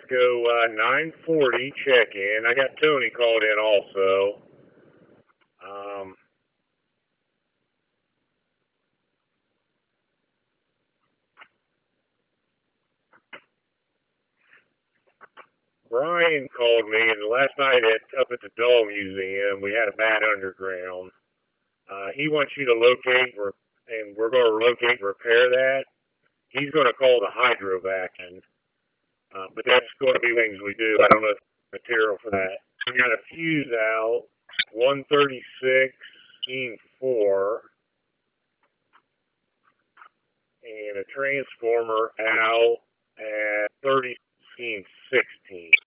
go 940 check-in. I got Tony called in also. Brian called me, and last night up at the Dog Museum, we had a bat underground. He wants you to locate, and we're going to locate and repair that. He's going to call the hydrovac in. But that's going to be things we do. I don't know if material for that. We got a fuse out, 136, 4, and a transformer out at 30, 16.